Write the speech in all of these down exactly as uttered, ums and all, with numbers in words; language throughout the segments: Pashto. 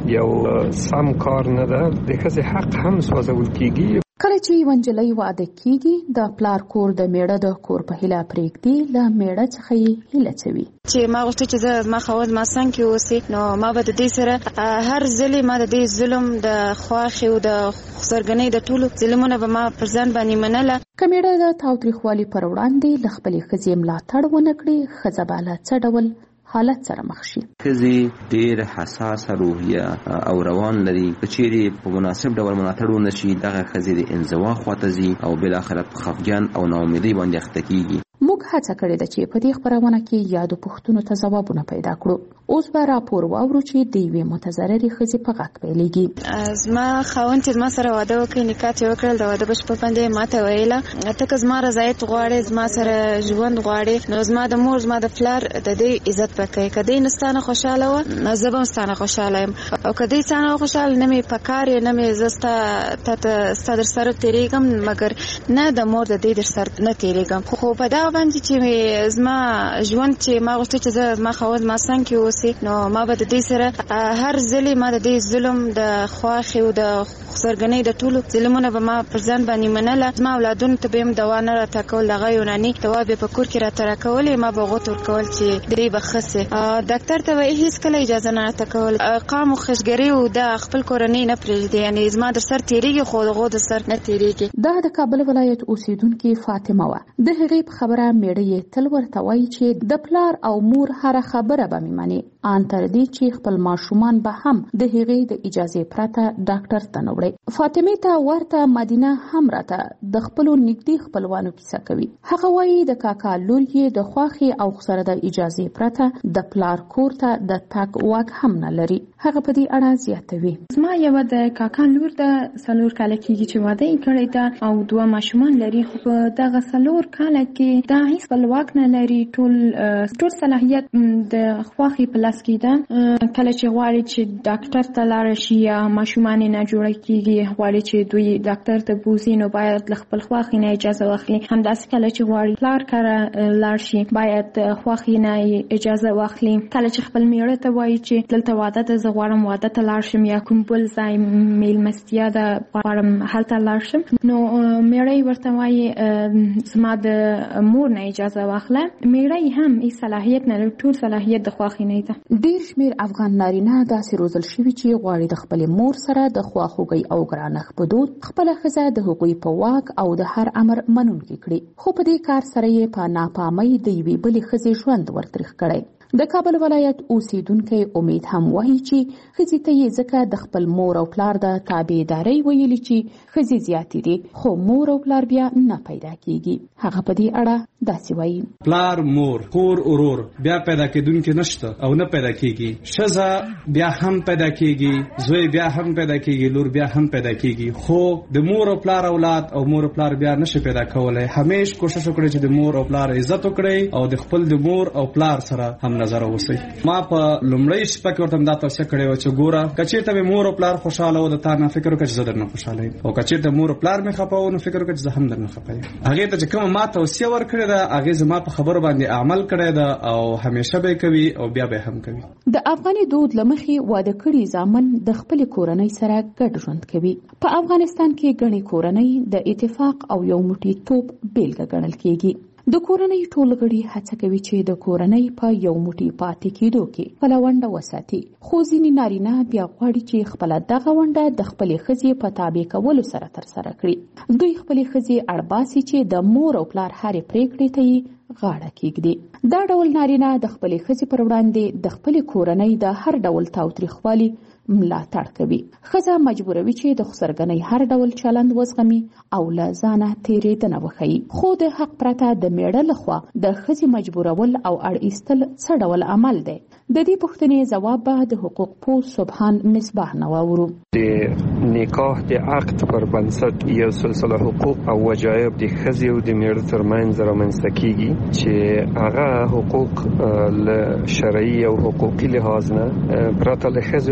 یو سم کار نه ده. د ښځې حق هم سوځول کیږي. کله چې یوه نجلۍ واده کیږي د پلار کور د میړه د کور په هیله پرېږدي، له میړه څخه یې هیله څوي چې ما غوښتل چې زه ما خاوند ما څنګ کې اوسي، نو ما به د دې سره هر ځلې ما د دې ظلم د خواښې او د خسرګنۍ د ټولو ظلمونه به ما پر ځان باندې منله. که میړه د تاوتریخوالي پر وړاندې له خپلې ښځې ملاتړ ونه کړي، ښځه به له څه ډول حالت سره مخ شي؟ ښځې ډېر حساسه روحیه او روان لري. که چیرې په مناسب ډول ملاتړ ونه شي، دغه ښځې د انزوا خواته ځي او بالاخره په خفګان او ناامیدۍ باندې اخته کیږي. موږ هڅه کړې ده چې په دې خپرونه کې یادو پوښتنو ته ځوابونه پیدا کړو. اوس به راپور واورو چې د یوې متضررې ښځې په غږ پیلېږي. زما خاوند چې زما سره واده وکړ، نکاح یې وکړل، د واده په شپه باندې ماته ویله ته که زما رضایت غواړې، زما سره ژوند غواړې، نو زما د مور زما د پلار د دې عزت به کوې. که دی نه ستا نه خوشحاله وه، زه به هم ستا نه خوشحاله یم، او که دی ستا نه خوشحاله نه مې په کار یې، نه مې زه ستا ستا در سره تېرېږم، مګر نه د مور د دې در سره نه تېرېږم. خو په دغه باندې چې زما ژوند چې ما غوښتل چې زه ما خاوند ما څنګ کې اوسي، نو ما به د دې سره هر ځلې ما د دې ظلم د خواښې او د خسرګنۍ د ټولو ظلمونه به ما پر ځان باندې منله. زما اولادونو ته به هم دوا نه راته کول، دغه یوناني دوا به په کور کې راته راکولې، ما به غوت ورکول چې درې به ښه سي. ډاکټر ته به هېڅ کله اجازه نه راته کول. قام او خشګري او د خپل کورنۍ نه پرېږدي، یعنې زما در سر تېرېږي خو د هغو د سر نه تېرېږي. دا د کابل ولایت اوسیدونکې فاطمه وه. د هغې په خبره میړه یې تل ورته وایي چې د پلار او مور هره خبره به مې مني، ان تر دې چې خپل ماشومان به هم د هغې د اجازې پرته ډاکټر ته نه وړي. فاطمې ته ورته مدینه هم راته د خپلو نږدې خپلوانو کیسه کوي. هغه وایي د کاکا لور یې د خواښې او سره د اجازې پرته د پلار کور ته د تګ واک هم نه لري. هغه په دې اړه زیاتوي. زما یوه د کاکا لور ده، څلور کاله کېږي چې واده یې کړی ده او دوه ماشومان لري، خو په دغه څلور کاله کې دا هېڅ خپلواک نه لري. ټول ټول صلاحیت د خواښې په لاس کې ده. کله چې غواړي چې ډاکټر ته لاړه شي یا ماشومان یې ناجوړه کېږي، غواړي چې دوی ډاکټر ته بوځي، نو باید له خپل خواښې نه اجازه واخلي. همداسې کله چې غواړي پلار کره لاړ شي، باید خواښې نه اجازه واخلي. کله چې خپل میړه ته وایي چې دلته واده ده، زه غواړم واده ته لاړ شم، یا کوم بل ځای میلمستیا ده غواړم هلته لاړ شم، نو میړه یې ورته وایي زما د مور نه اجازه واخله. میړه یې هم هیڅ صلاحیت نه لري، ټول صلاحیت د خواښې نه ده. ډېر شمېر افغان نارینه داسې روزل شوي چې غواړي د خپلې مور سره د خواخوږۍ او ګرانښت په دود خپله ښځه د هغوی په واک او د هر امر منونکې کړي، خو په دې کار سره یې په ناپامۍ د یوې بلې ښځې ژوند ورتریخ کړی. د کابل ولایت اوسیدونکی امید هم وایي چې ښځې ته یې ځکه د خپل مور او پلار د تابعدارۍ ویلي چې ښځې زیاتې دي، خو مور او پلار بیا نه پیدا کیږي. هغه په دې اړه داسې وایي: پلار، مور، خور، ورور بیا پیدا کېدونکي نشته او نه پیدا کیږي. ښځه بیا هم پیدا کیږي، زوی بیا هم پیدا کیږي، لور بیا هم پیدا کیږي، خو د مور او پلار اولاد او مور او پلار بیا نشي پیدا کولای. همیش کوشش وکړئ چې د مور او پلار عزت وکړئ او د خپل د مور او پلار سره هم نظر اوسئ. ما په لومړی شپه کې ورته دا توصیه کړې وه چې ګوره، که چېرته مې مور او پلار خوشحاله و، د تا نه فکر وکړه چې زه در نه خوشحاله یم، او که چېرته مور او پلار مې خفه و، نو فکر وکړه چې زه هم در نه خفه یم. هغې ته چې کومه ما توصیه ورکړې ده، هغې زما په خبرو باندې عمل کړی ده او همیشه به یې کوي او بیا به هم کوي. د افغاني دود له مخې واده کړي زامن د خپلې کورنۍ سره ګډ ژوند کوي. په افغانستان کې ګڼې کورنۍ د اتفاق او یو موټی توب بیلګه ګڼل کېږي. د کورنۍ ټول غړي هڅه کوي چې د کورنۍ په یو موټی پاتې کېدو کې خپله ونډه وساتي، خو ځینې نارینه بیا غواړي چې خپله دغه ونډه د خپلې ښځې په تابع کولو سره ترسره کړي. دوی خپلې ښځې اړباسي چې د مور او پلار هرې پرېکړې ته یې غاړه کېږدي. دا ډول نارینه د خپلې ښځې پر وړاندې د خپلې کورنۍ د هر ډول تاوتریخوالي ملاتړ کوي. ښځه مجبوروي چې د خسرګنۍ هر ډول چلند وزغمي او له ځانه تېرېدنه وښیي، خو د حق پرته د میړه لخوا د ښځې مجبورول او اړ ایستل څه ډول عمل دی؟ د دې پوښتنې ځواب به د حقوق پوه سبحان مصباح نه واورو. د نکاح د عقد پر بنسټ یو سلسله حقوق او وجایب د ښځې او د میړه ترمنځ رامنځته کیږي چې هغه حقوق له شرعي او حقوقي لحاظ نه پرته له ښځې او له میړه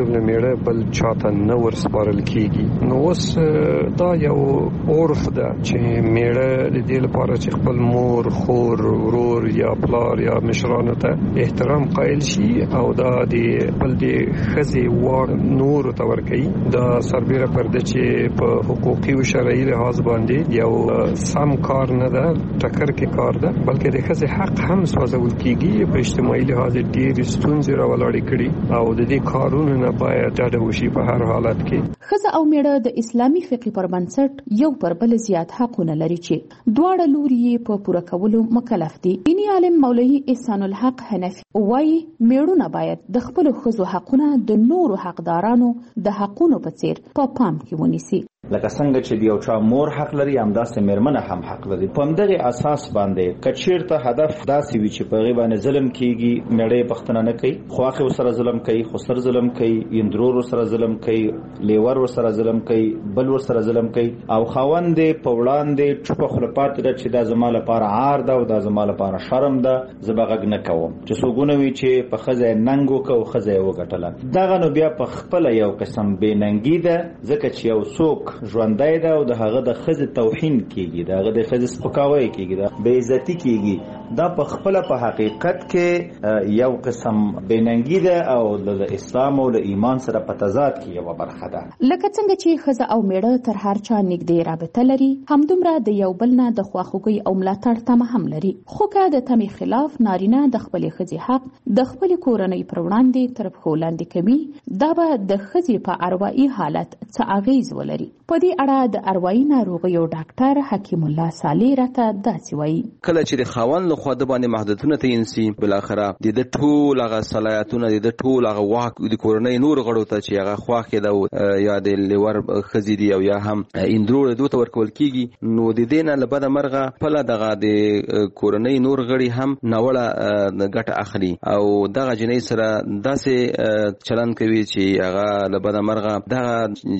میړه بل چاته نه ورسپارل کیږي. نو اوس دا یو عرف ده چې میړه د دې لپاره چې خپل مور، خور، ورور یا پلار یا مشرانو ته احترام قائل شي او دا د خپل د ښځې واک نور ته ورکوي، دا سربیره پرده چې په حقوقي او شرعي لحاظ باندې یو سم کار نه ده، ټکر کې کار ده، بلکې د ښځې حق هم سوځول کیږي. په اجتماعي لحاظ ډېرې ستونزې راولاړې کړي او د دې کارونو نه باید ډډه وشي په هر حالت کې. ښځه او میړه د اسلامي فقه پر بنسټ یو پر بل زیات حقونه لري چې دواړه لوري یې په پوره کولو مکلف دي. دیني عالم مولوي احسان الحق حنفي وایي میړونه باید د خپلو ښځو حقونه د نورو حقدارانو د حقونو په څیر په پا پام کې ونیسي. لکه څنګه چې د یو چا مور حق لري همداسې میرمنه هم حق لري. په همدغه اساس باندې که چیرته هدف داسې وي چې په هغې باندې ظلم کیږي، میړه یې پوښتنه نه کوي، خواښې ورسره ظلم کوي، خسر ظلم کوي، یندرور ورسره ظلم کوي، لیور ورسره ظلم کوي، بل ورسره ظلم کوي او خاوند یې په وړاندې چوپه خوله پاتې ده چې دا زما لپاره عار ده او دا زما لپاره شرم ده، زه به غږ نه کوم. چې څوک وي چې په ښځه یې ننګ وکړه او ښځه یې وګټله، دغه نو بیا په خپله یو قسم بېننګي ده، ځکه چې یو څوک ژوندی ده او د هغه د ښځې توهین کیږي، د هغه د ښځې سپکاوی کیږي، د بې عزتي کیږي. دا په خپله په حقیقت کې یو قسم بېننګي ده او د اسلام او د ایمان سره په تضاد کې یوه برخه ده. لکه څنګه چې ښځه او میړه تر هر چا نږدې رابطه لري، همدومره د یو بل نه د خواخوږۍ او ملاتړ تمه هم لري. خو که د تمې خلاف نارینه د خپلې ښځې حق د خپلې کورنۍ پر وړاندې تر پښو لاندې کوي، دا به د ښځې په اروایي حالت څه اغیز ولري. په دې اړه د اروایي ناروغیو ډاکټر حکیم الله صالح راته داسې وایي: کله چې د خاوند لخوا د باندې محدودیتونه تعین سي، بالاخره د د ټول هغه صلاحیتونه د د ټول هغه واک د کورنۍ نور غړو ته چې هغه خواښې ده یا د لیور ښځې دي او یا هم اندرور دوی ته ورکول کیږي، نو د دې نه له بده مرغه خپله دغه د کورنۍ نور غړي هم ناوړه ګټه اخلي او دغه جنۍ سره داسې چلند کوي چې هغه له بده مرغه دغه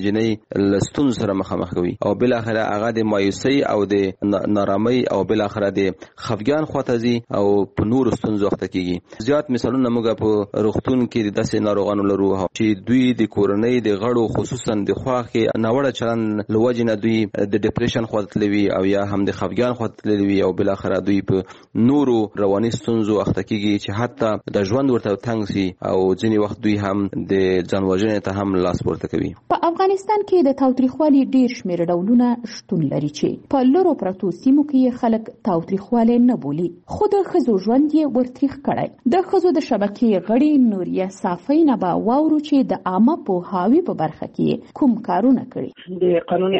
جنۍ له ستونزو سره مخامخ کوي او بالاخره هغه د مایوسۍ او د نارامۍ او بالاخره د خفګان خواته ځي او په نورو ستونزو اخته کیږي. زیات مثالونه موږ په روغتون کې د داسې ناروغانو لرو چې دوی د کورنۍ د غړو خصوصا د خواښې ناوړه چلند له وجې نه دوی د ډیپریشن خواته تللي وي او یا هم د خفګان خواته تللي وي او بالاخره دوی په نورو رواني ستونزو اخته کیږي چې حتی د ژوند ورته تنګ سي او ځینې وخت دوی هم د ځان وژنې ته هم لاس پورته کوي. په افغانستان کې د تاوتریخوالي ډیر شمېر ډولونه شتون لري چې په لرو پرتو سیمو کې خلک تاوتریخوالی نه بولي، خو د ښځو ژوند یې ورتریخ کړی. د ښځو د شبکې غړي نوریه صافۍ نه به واورو چې د عامه پوهاوي په برخه کې کوم کارونه کړي. د قانون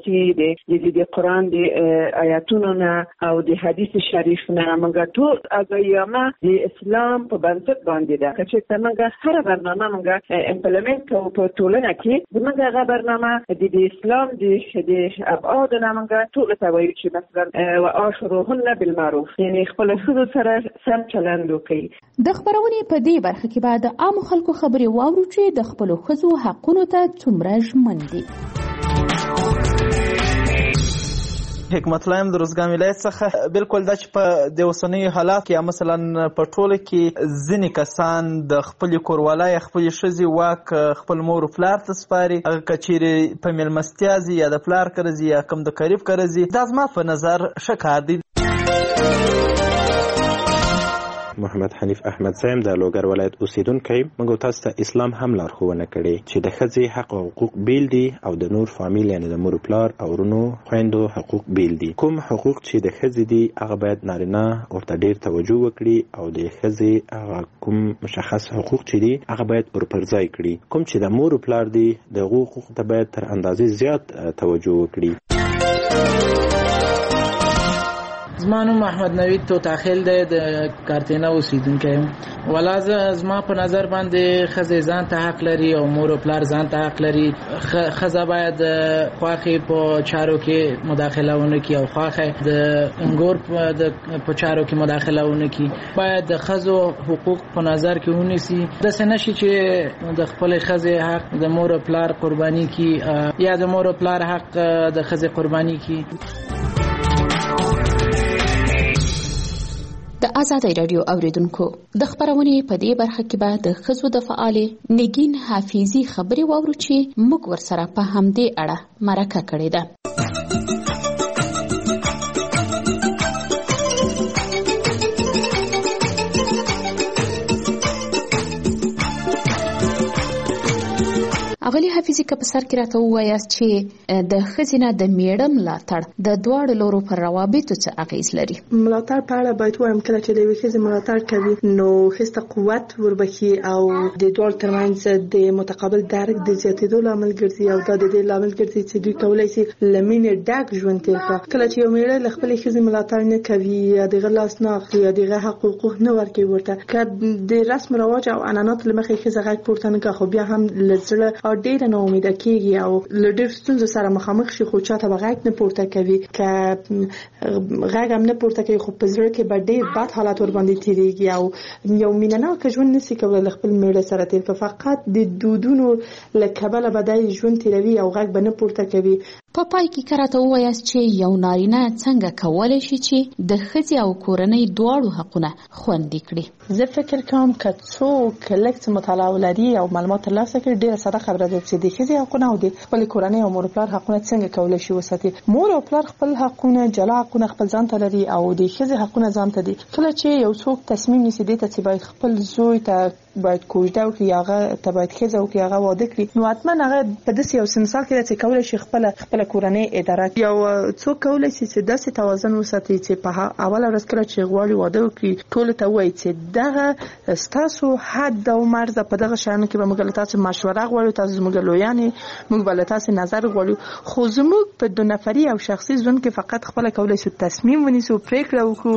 اساسي د قرآن د آیاتونو نه او د حدیث شریف نه موږ ټول اګیامه د اسلام په بنسټ باندې ده چې موږ هر برنامه موږ امپلیمنت کوو په ټولنه کې، موږ هغه برنامه د اسلام د ابعاد نه موږ ټول ته وایو چې مثلا واشروهن بالمعروف، یعنی خپل ښځو سره سم چلند وکړي. د خبرونې په دې برخه کې به د عامو خلکو خبرې واورو چې د خپلو ښځو حقونو ته څومره ژمن دي. حکمت الله د روزګان ولایت څخه بالکل دا چې په د اوسنیو حالات کې مثلا په ټوله کې ځینې کسان د خپل کوروالی خپل ښځې واک خپل مور او پلار ته سپاري، هغه که چیرې په میلمستیا ځي یا د پلار کره ځي یا کوم د قریب کره ځي، دا زما په نظر ښه کار دی. محمد حنیف احمد زایم د لوګر ولایت اوسیدونکی، موږ تاسو ته اسلام هم لارښوونه کړې چې د ښځې حق او حقوق بیل دي او د نور فامیل یعنی د مور پلار او ورونو خویندو حقوق بیل دي. کوم حقوق چې د ښځې دي هغه باید نارینه ورته ډیر توجه وکړي او د ښځې هغه کوم مشخص حقوق چې دي هغه باید ورپرځای کړي. کوم چې د مور پلار دي د حقوق ته باید تر اندازې زیات توجه وکړي. زما نوم محمد نوید توتاخیل دی، د کارتینا اوسیدونکی یم. ولا زما په نظر باندې ښځې ځان ته حق لري او مور او پلار ځان ته حق لري. ښځه باید خواښې په چارو کې مداخله ونه کړي او خواښې د انګور په چارو کې مداخله ونه کړي. باید د ښځو حقوق په نظر کې ونیسي، داسې نه شي چې د خپلې ښځې حق د مور او پلار قرباني کړي یا د مور او پلار حق د ښځې قرباني کړي. د آزادۍ راډیو اوریدونکو د خبرونې په دې برخه کې به د ښځو د فعالې نگین حافظي خبرې واورو چې موږ ورسره په همدې اړه مرکه کړې ده. اغلی حافظي که په سر کې راته ووایاست چې د ښځې نه د میړه ملاتړ د دواړو لورو پر روابطو څه اغیز لري؟ ملاتړ په اړه باید ووایم کله چې د یوې ښځې ملاتړ کوي نو ښځې ته قوت وربښي او د دواړو ترمنځ د متقابل درک د زیاتېدو لامل ګرځي او دا د دې لامل ګرځي چې دوی کولی شي له مینې ډک ژوند تېر کړي. کله چې یو میړه له خپلې ښځې ملاتړ نه کوي یا د هغه لاس نه اخلي یا د هغه حق حقوق نه ورکوي ورته، که د رسم رواج او عنعناتو له مخې ښځه غږ پورته نه کړي خو بیا هم له زړه ډېره ناامیده کېږي او له ډېرو ستونزو سره مخامخ شي خو چاته به غږ نه پورته کوي، که غږ هم نه پورته کوي خو په زړه کې به ډېر بد حالت ورباندې تېرېږي او یو مینهناکه ژوند نشي کولی له خپل میړه سره تېر کړي. فقط د دودونو له کبله به دی ژوند تېروي او غږ به نه پورته کوي. په پای کې که راته ووایاست چې یو نارینه څنګه کولی شي چې د ښځې او کورنۍ دواړو حقونه خوندي کړي؟ زه فکر کوم که څوک لږ څه مطالعه ولري او معلومات ترلاسه کړي ډېره ساده خبره ده چې د ښځې حقونه او د خپلې کورنۍ او مور پلار حقونه څنګه کولی شي وساتي. مور او پلار خپل حقونه جلا حقونه خپل ځان ته لري او د ښځې حقونه ځان ته دي. کله چې یو څوک تصمیم نیسي دې ته چې باید خپل زوی ته باید کوژده وکړي یا هغه ته باید ښځه وکړي هغه واده کړي نو حتما هغه په داسې یو سنسال کې ده چې کولی شي خپله خپله کورنۍ اداره کړي. یو څوک کولی شي چې داسې توازن وساتي چې په اوله ورځ کله چې غواړي واده وکړي ټولو ته ووایي چې دغه ستاسو حد او مرزه په دغه شیانو کې به موږ له تاسو مشوره غواړو، تاسو زموږ لویانې، موږ به له تاسو نظر غواړو، خو زموږ په دو نفري او شخصي ژوند کې فقط خپله کولی شو تصمیم ونیسو، پرېکړه وکړو.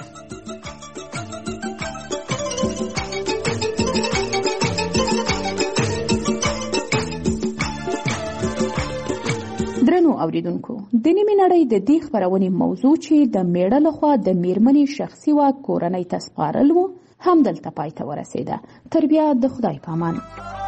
درنو اوریدونکو، د نیمې نړۍ د دې خبرونې موضوع چې د میړه لخوا د میرمنې شخصي واک کورنۍ ته سپارل و همدلته پای ته ورسېده. تر بیا د خدای په امان.